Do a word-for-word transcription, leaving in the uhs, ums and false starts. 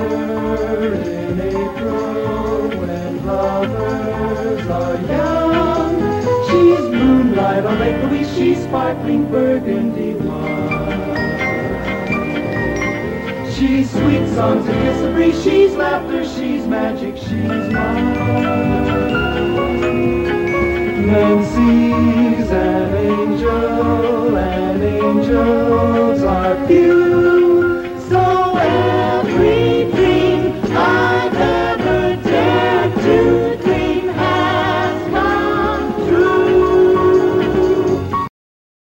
her in April when lovers are young. She's moonlight on Lake Louise, she's sparkling burgundy wine. She's sweet songs that kiss the breeze, she's laughter, she's magic, she's mine. Nancy's an angel, and angels are few.